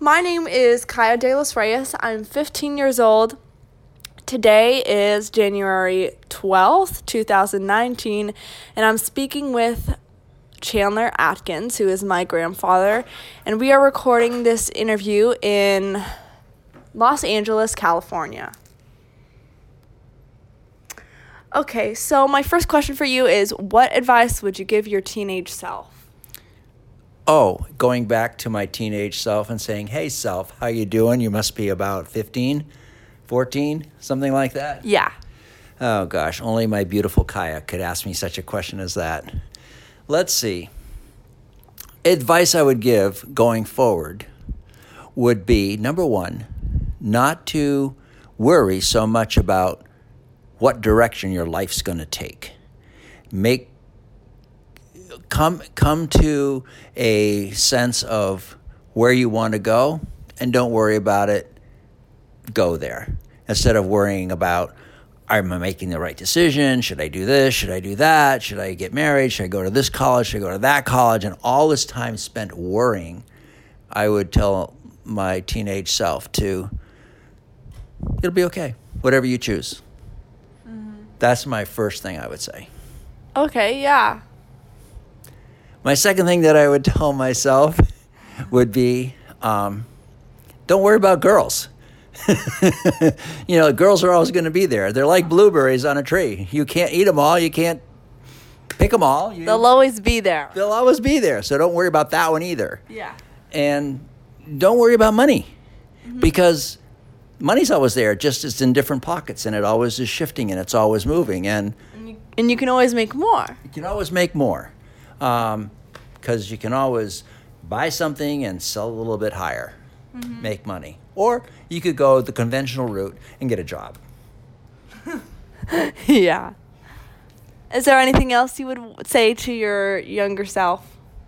My name is Kaya De Los Reyes. I'm 15 years old. Today is January 12th, 2019, and I'm speaking with Chandler Atkins, who is my grandfather, and we are recording this interview in Los Angeles, California. Okay, so my first question for you is, what advice would you give your teenage self? Oh, going back to my teenage self and saying, hey, self, how you doing? You must be about 15, 14, something like that? Yeah. Oh, gosh, only my beautiful Kaya could ask me such a question as that. Let's see. Advice I would give going forward would be, number one, not to worry so much about what direction your life's going to take. Come to a sense of where you want to go and don't worry about it. Go there. Instead of worrying about, am I making the right decision? Should I do this? Should I do that? Should I get married? Should I go to this college? Should I go to that college? And all this time spent worrying, I would tell my teenage self it'll be okay, whatever you choose. Mm-hmm. That's my first thing I would say. Okay, yeah. My second thing that I would tell myself would be, don't worry about girls. Girls are always going to be there. They're like blueberries on a tree. You can't eat them all. You can't pick them all. They'll always be there. They'll always be there. So don't worry about that one either. Yeah. And don't worry about money, because money's always there. Just it's in different pockets, and it always is shifting, and it's always moving. And you can always make more. You can always make more. Because you can always buy something and sell a little bit higher, make money. Or you could go the conventional route and get a job. Yeah. Is there anything else you would say to your younger self?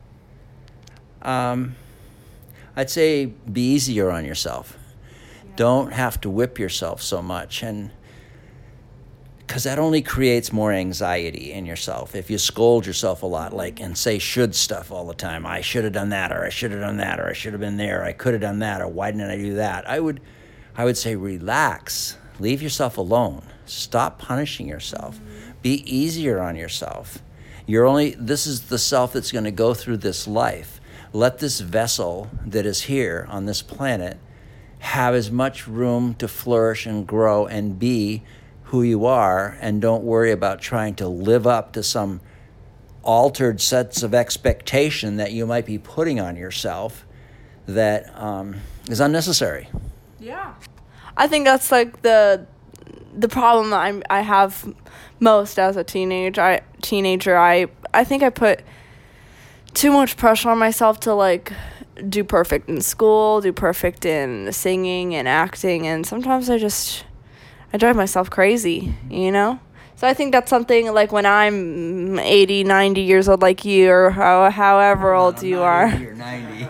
I'd say be easier on yourself. Yeah. Don't have to whip yourself so much, and because that only creates more anxiety in yourself. If you scold yourself a lot, and say should stuff all the time, I should have done that, or I should have done that, or I should have been there, or I could have done that, or why didn't I do that? I would say relax, leave yourself alone, stop punishing yourself, be easier on yourself. This is the self that's going to go through this life. Let this vessel that is here on this planet have as much room to flourish and grow and be who you are, and don't worry about trying to live up to some altered sets of expectation that you might be putting on yourself that is unnecessary. Yeah. I think that's like the problem I have most as a teenager. I think I put too much pressure on myself to do perfect in school, do perfect in singing and acting, and sometimes I drive myself crazy, So I think that's something when I'm 80, 90 years old like you, or however old you are. 80 or 90.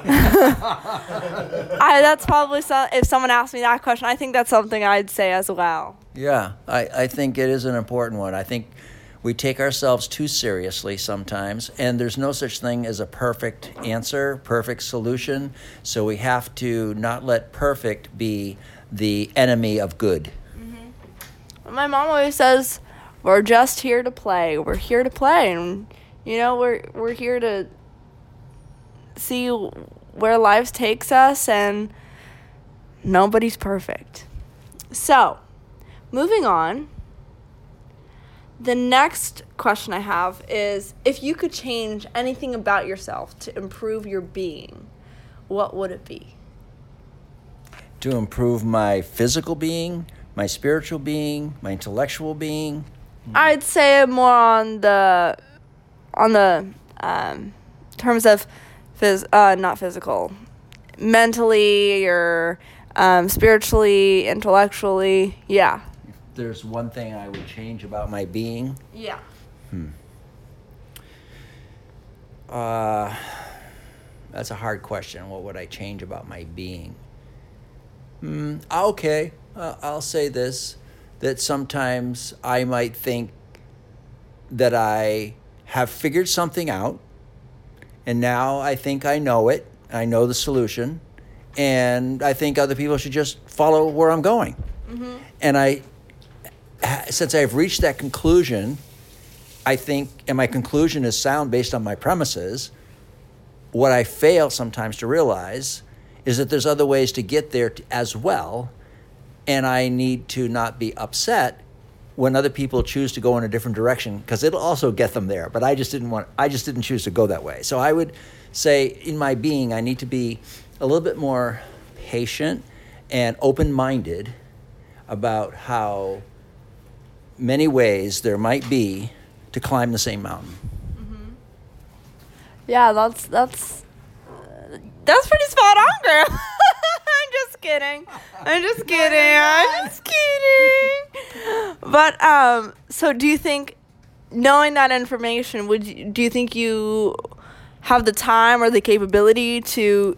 That's probably if someone asked me that question, I think that's something I'd say as well. Yeah, I think it is an important one. I think we take ourselves too seriously sometimes, and there's no such thing as a perfect answer, perfect solution. So we have to not let perfect be the enemy of good. My mom always says, we're just here to play. We're here to play. And, we're here to see where life takes us, and nobody's perfect. So, moving on, the next question I have is, if you could change anything about yourself to improve your being, what would it be? To improve my physical being, my spiritual being, my intellectual being? I'd say more on the terms of not physical, mentally or spiritually, intellectually. Yeah. If there's one thing I would change about my being? Yeah. That's a hard question. What would I change about my being? Okay. I'll say this, that sometimes I might think that I have figured something out, and now I think I know it, I know the solution, and I think other people should just follow where I'm going. And since I've reached that conclusion, I think, and my conclusion is sound based on my premises, what I fail sometimes to realize is that there's other ways to get there as well, and I need to not be upset when other people choose to go in a different direction, because it'll also get them there. But I just didn't choose to go that way. So I would say, in my being, I need to be a little bit more patient and open-minded about how many ways there might be to climb the same mountain. Yeah, that's pretty spot on, girl. I'm just kidding. But so do you think, knowing that information, do you think you have the time or the capability to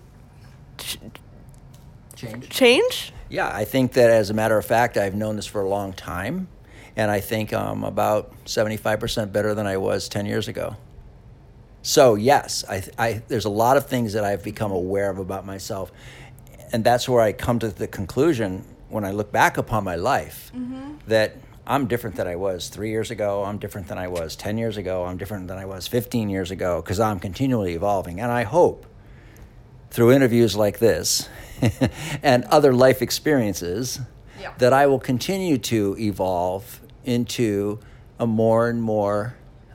change? Yeah, I think that, as a matter of fact, I've known this for a long time, and I think I'm about 75% better than I was 10 years ago. So yes, there's a lot of things that I've become aware of about myself, and that's where I come to the conclusion when I look back upon my life that I'm different than I was 3 years ago, I'm different than I was 10 years ago, I'm different than I was 15 years ago, because I'm continually evolving. And I hope through interviews like this and other life experiences that I will continue to evolve into a more and more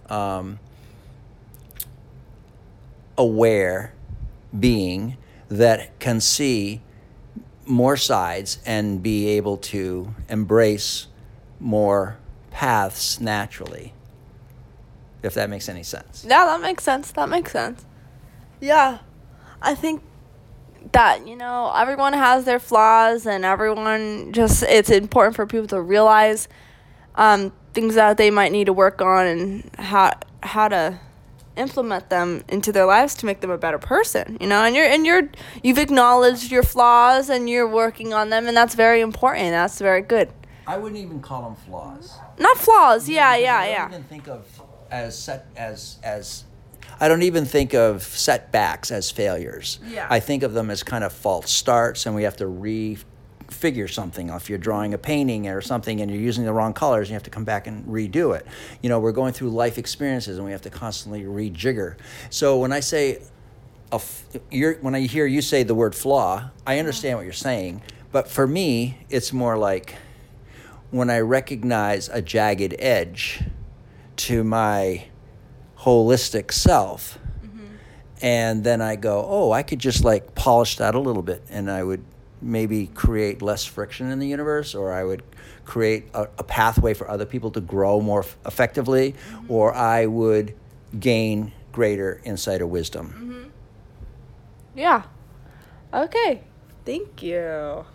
aware being that can see more sides and be able to embrace more paths naturally, if that makes any sense. Yeah, that makes sense. Yeah, I think that, everyone has their flaws, and it's important for people to realize things that they might need to work on, and how to implement them into their lives to make them a better person, and you've acknowledged your flaws and you're working on them, and that's very important. That's very good. I wouldn't even call them flaws. Not flaws. Yeah. I don't even think of I don't even think of setbacks as failures. Yeah. I think of them as kind of false starts, and we have to refigure something. If you're drawing a painting or something and you're using the wrong colors, you have to come back and redo it. We're going through life experiences, and we have to constantly rejigger. So when I say, when I hear you say the word flaw, I understand what you're saying. But for me, it's more like when I recognize a jagged edge to my holistic self, and then I go, oh, I could just polish that a little bit, and I would maybe create less friction in the universe, or I would create a pathway for other people to grow more effectively, or I would gain greater insight or wisdom. Yeah. Okay. Thank you.